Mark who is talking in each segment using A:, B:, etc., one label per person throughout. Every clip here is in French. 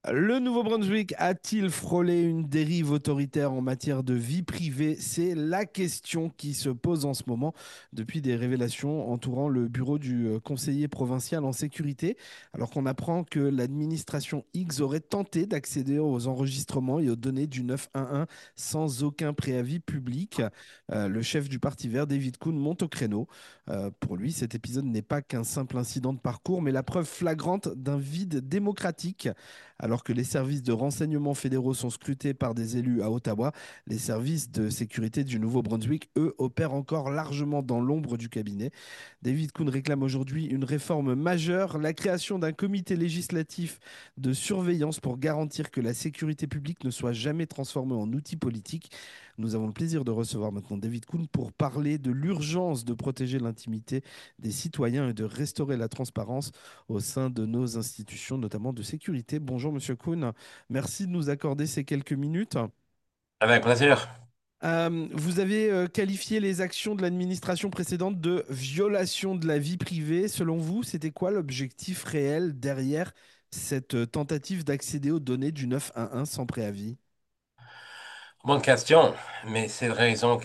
A: Le Nouveau-Brunswick a-t-il frôlé une dérive autoritaire en matière de vie privée? C'est la question qui se pose en ce moment depuis des révélations entourant le bureau du conseiller provincial en sécurité, alors qu'on apprend que l'administration X aurait tenté d'accéder aux enregistrements et aux données du 911 sans aucun préavis public. Le chef du Parti vert, David Kuhn, monte au créneau. Pour lui, cet épisode n'est pas qu'un simple incident de parcours, mais la preuve flagrante d'un vide démocratique. Alors que les services de renseignement fédéraux sont scrutés par des élus à Ottawa, les services de sécurité du Nouveau-Brunswick, eux, opèrent encore largement dans l'ombre du cabinet. David Kuhn réclame aujourd'hui une réforme majeure, la création d'un comité législatif de surveillance pour garantir que la sécurité publique ne soit jamais transformée en outil politique. Nous avons le plaisir de recevoir maintenant David Kuhn pour parler de l'urgence de protéger l'intimité des citoyens et de restaurer la transparence au sein de nos institutions, notamment de sécurité. Bonjour Monsieur Kuhn, merci de nous accorder ces quelques minutes.
B: Avec plaisir.
A: Vous avez qualifié les actions de l'administration précédente de violation de la vie privée. Selon vous, c'était quoi l'objectif réel derrière cette tentative d'accéder aux données du 911 sans préavis?
B: Bonne question, mais c'est la raison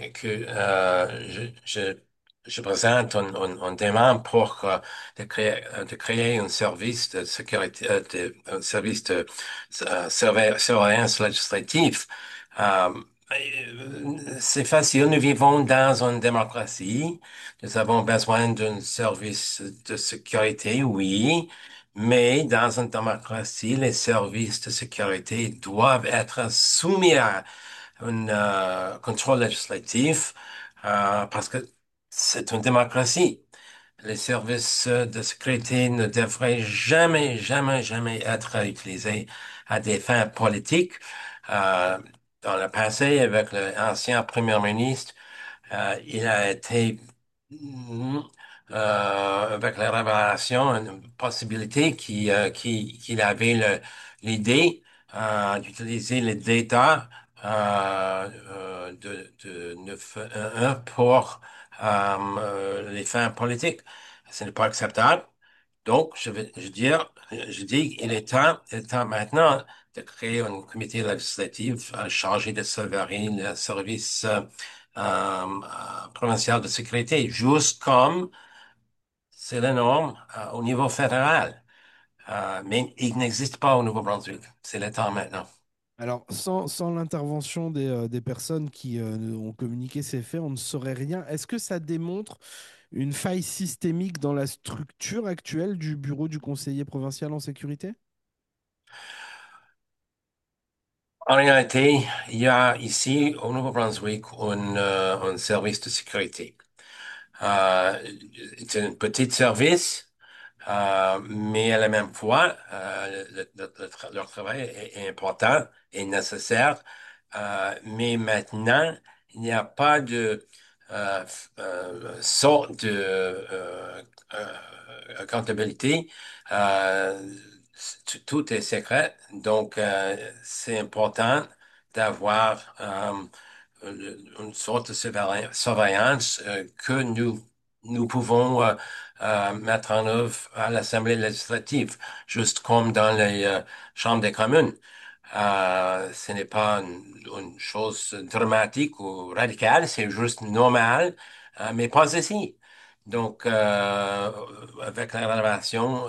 B: je présente une demande pour de créer un service de sécurité, un service de surveillance législative. Euh, c'est facile, nous vivons dans une démocratie. Nous avons besoin d'un service de sécurité, oui. Mais dans une démocratie, les services de sécurité doivent être soumis à un contrôle législatif parce que c'est une démocratie. Les services de sécurité ne devraient jamais, jamais, jamais être utilisés à des fins politiques. Euh, Dans le passé, avec l'ancien premier ministre, il a été, mm, avec la révélation, une possibilité qu'il avait l'idée d'utiliser les data de 911 pour les fins politiques. Ce n'est pas acceptable. Donc, je dis, il est temps maintenant de créer un comité législatif chargé de surveiller le service provincial de sécurité, juste comme c'est la norme au niveau fédéral. Mais il n'existe pas au Nouveau-Brunswick. C'est le temps maintenant.
A: Alors, sans l'intervention des personnes qui ont communiqué ces faits, on ne saurait rien. Est-ce que ça démontre une faille systémique dans la structure actuelle du bureau du conseiller provincial en sécurité?
B: En réalité, il y a ici au Nouveau-Brunswick un service de sécurité. Euh, c'est un petit service. Mais à la même fois, leur travail est important et nécessaire. Mais maintenant, il n'y a pas de sorte de accountability. Euh, Tout est secret, donc c'est important d'avoir une sorte de surveillance que nous pouvons mettre en œuvre à l'Assemblée législative, juste comme dans les chambres des communes. Ce n'est pas une chose dramatique ou radicale, c'est juste normal, mais pas ici. Donc, avec la rénovation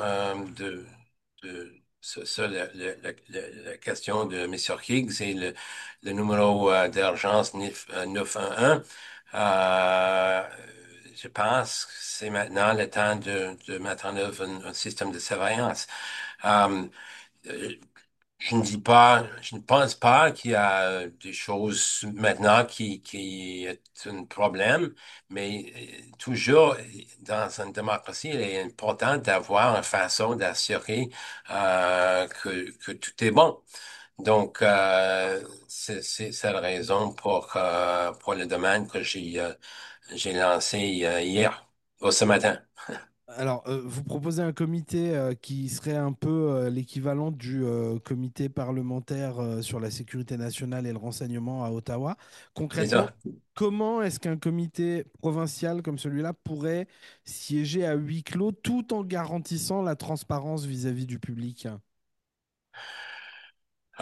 B: la question de M. Higgs et le numéro d'urgence 911, euh, je pense que c'est maintenant le temps de mettre en œuvre un système de surveillance. Euh, euh, je ne pense pas qu'il y a des choses maintenant qui est un problème, mais toujours dans une démocratie, il est important d'avoir une façon d'assurer que tout est bon. Donc, c'est la raison pour le domaine que j'ai lancé hier, ou ce matin.
A: Alors, vous proposez un comité qui serait un peu l'équivalent du comité parlementaire sur la sécurité nationale et le renseignement à Ottawa.
B: C'est
A: Concrètement,
B: ça.
A: comment est-ce qu'un comité provincial comme celui-là pourrait siéger à huis clos tout en garantissant la transparence vis-à-vis du public?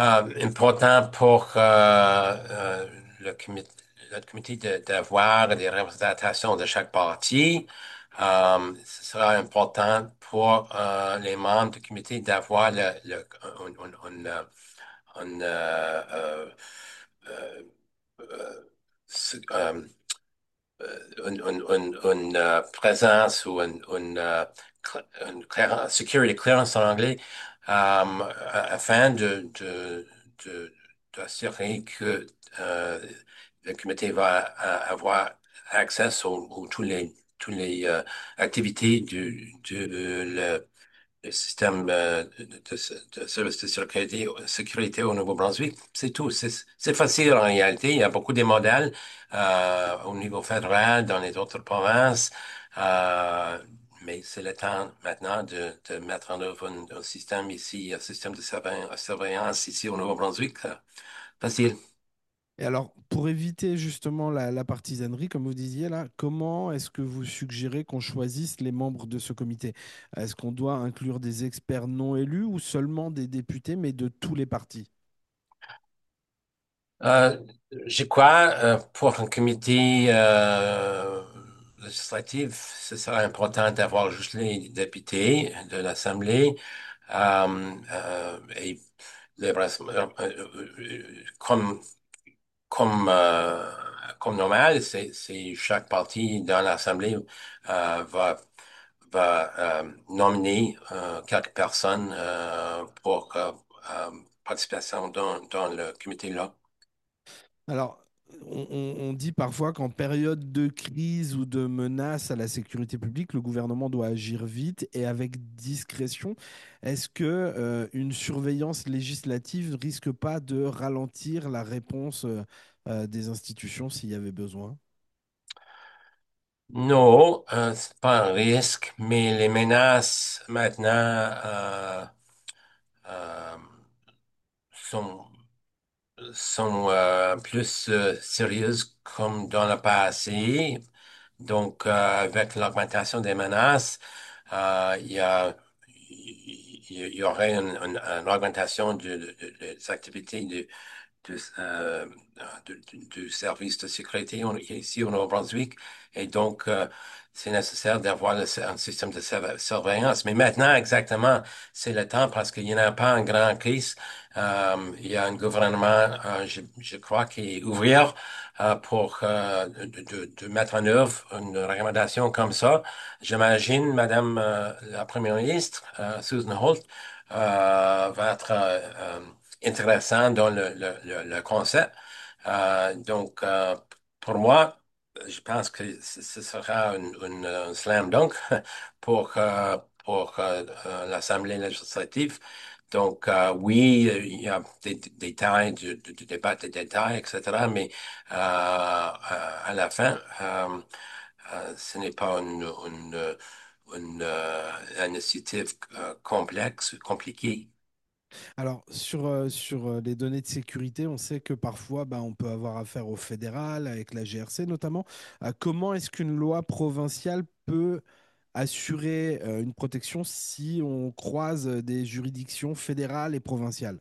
B: Important pour le comité, le comité d'avoir des représentations de chaque parti. Ce sera important pour les membres du comité d'avoir un, euh, euh, ce- euh, une présence ou security clearance en anglais, afin de- d'assurer que le comité va avoir accès aux tous les activités le système de service de sécurité au Nouveau-Brunswick. C'est tout. C'est facile en réalité. Il y a beaucoup de modèles au niveau fédéral, dans les autres provinces. Euh, mais c'est le temps maintenant de mettre en œuvre un système ici, un système de surveillance ici au Nouveau-Brunswick. Facile.
A: Et alors, pour éviter justement la partisanerie, comme vous disiez là, comment est-ce que vous suggérez qu'on choisisse les membres de ce comité? Est-ce qu'on doit inclure des experts non élus ou seulement des députés, mais de tous les partis?
B: Euh, je crois, pour un comité législatif, ce sera important d'avoir juste les députés de l'Assemblée. Et comme, comme, euh, comme normal, c'est chaque parti dans l'Assemblée va nominer quelques personnes pour participation dans le comité-là.
A: Alors, on dit parfois qu'en période de crise ou de menace à la sécurité publique, le gouvernement doit agir vite et avec discrétion. Est-ce que, une surveillance législative risque pas de ralentir la réponse des institutions s'il y avait besoin?
B: Non, c'est pas un risque, mais les menaces maintenant euh, sont, sont plus sérieuses comme dans le passé. Donc, avec l'augmentation des menaces, il y a, il y aurait une augmentation des activités de, euh, du service de sécurité ici au Nouveau-Brunswick. Et donc, c'est nécessaire d'avoir un système de surveillance. Mais maintenant, exactement, c'est le temps parce qu'il n'y en a pas une grande crise. Il y a un gouvernement, je crois, qui est ouvert pour de mettre en œuvre une recommandation comme ça. J'imagine, Madame la Première ministre, Susan Holt, va être intéressant dans le concept. Donc, pour moi, je pense que ce sera un slam dunk pour l'Assemblée législative. Donc, oui, il y a des détails, du débat des détails, etc. Mais à la fin, ce n'est pas une initiative complexe, compliquée.
A: Alors, sur les données de sécurité, on sait que parfois, bah, on peut avoir affaire au fédéral, avec la GRC notamment. Comment est-ce qu'une loi provinciale peut assurer une protection si on croise des juridictions fédérales et provinciales?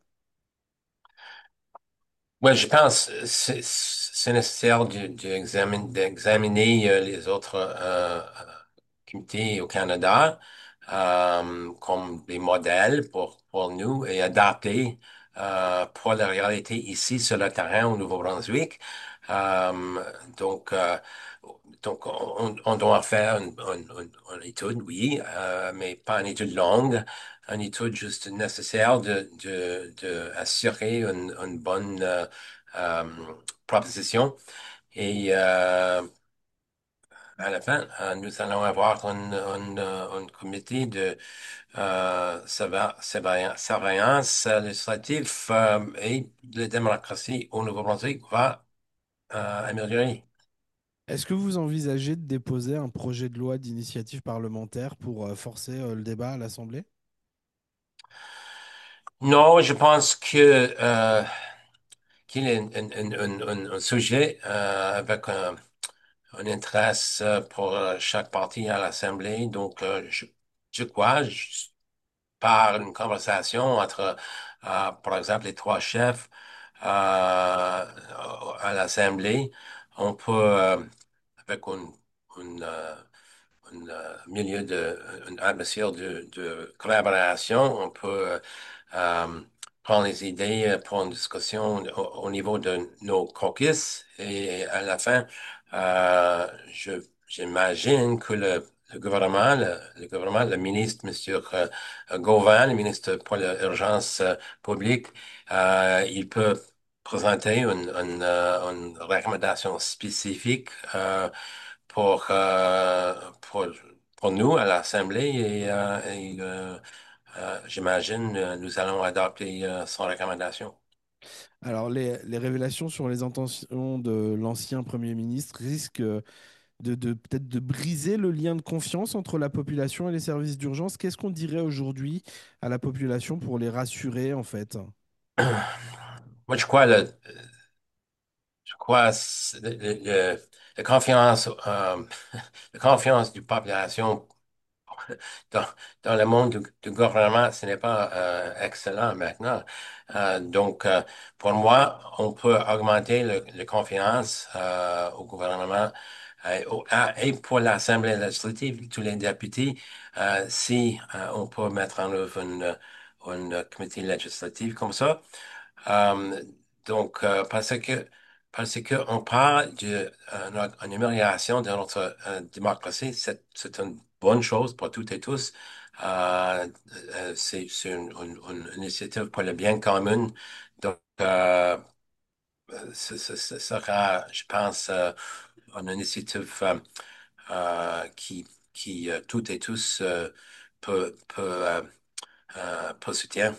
B: Ouais, je pense que c'est nécessaire d'examiner les autres comités au Canada comme des modèles pour nous et adapter pour la réalité ici sur le terrain au Nouveau-Brunswick. Euh, donc, euh, donc on doit faire une étude, oui, mais pas une étude longue, une étude juste nécessaire de assurer une bonne euh, proposition. Et à la fin, nous allons avoir un comité de surveillance législative et la démocratie au Nouveau-Brunswick va améliorer.
A: Est-ce que vous envisagez de déposer un projet de loi d'initiative parlementaire pour forcer le débat à l'Assemblée?
B: Non, je pense que qu'il est un sujet avec un intérêt pour chaque parti à l'Assemblée. Donc, je crois. par une conversation entre, par exemple, les trois chefs à l'Assemblée, on peut, avec une, euh, milieu une atmosphère de collaboration, on peut euh, prendre les idées, prendre une discussion au niveau de nos caucus et à la fin, j'imagine que le gouvernement, le ministre, Monsieur Gauvin, le ministre pour l'urgence publique, il peut présenter une recommandation spécifique pour, pour nous à l'Assemblée j'imagine nous allons adopter son recommandation.
A: Alors, les révélations sur les intentions de l'ancien Premier ministre risquent peut-être de briser le lien de confiance entre la population et les services d'urgence. Qu'est-ce qu'on dirait aujourd'hui à la population pour les rassurer, en fait?
B: Moi, je crois la confiance, la confiance du population dans, dans le monde du gouvernement, ce n'est pas excellent maintenant. Donc, pour moi, on peut augmenter la confiance au gouvernement et pour l'Assemblée législative, tous les députés, si on peut mettre en œuvre une comité législative comme ça. Euh, donc, parce que on parle d'une amélioration de notre démocratie, c'est une bonne chose pour toutes et tous. C'est une initiative pour le bien commun. Donc, ce sera, je pense, une initiative qui toutes et tous peut soutien.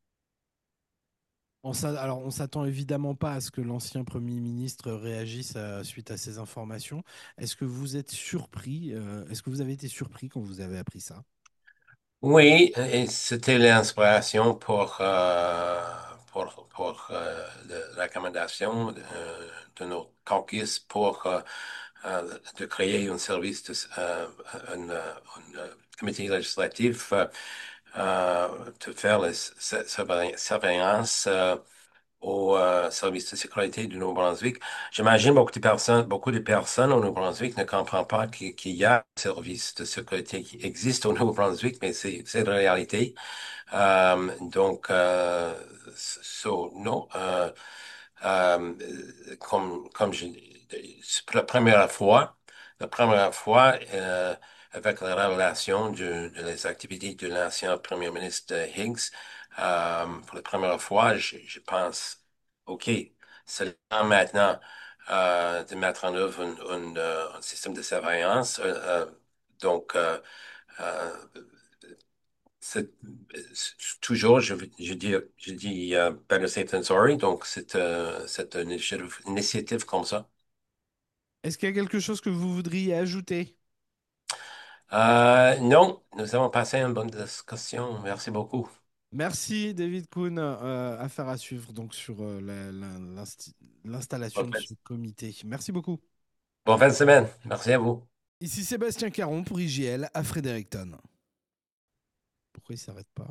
A: Alors, on s'attend évidemment pas à ce que l'ancien Premier ministre réagisse suite à ces informations. Est-ce que vous êtes surpris est-ce que vous avez été surpris quand vous avez appris ça?
B: Oui, et c'était l'inspiration pour la recommandation de nos caucus pour de créer un service un comité législatif de faire la surveillance au service de sécurité du Nouveau-Brunswick. J'imagine beaucoup de personnes au Nouveau-Brunswick ne comprennent pas qu'il y a un service de sécurité qui existe au Nouveau-Brunswick, mais c'est la réalité. Non, comme c'est pour la première fois, avec la révélation des activités de l'ancien premier ministre Higgs, pour la première fois, je pense, OK, c'est le temps maintenant de mettre en œuvre un système de surveillance. Donc, c'est toujours, je dis better safe than sorry, donc c'est une initiative comme ça.
A: Est-ce qu'il y a quelque chose que vous voudriez ajouter?
B: Non, nous avons passé une bonne discussion. Merci beaucoup.
A: Merci David Kuhn. Affaire à suivre donc sur l'installation
B: Bonne
A: de
B: fin
A: ce comité. Merci beaucoup.
B: bonne fin de semaine. Merci à vous.
A: Ici Sébastien Caron pour IGL à Fredericton. Pourquoi il s'arrête pas?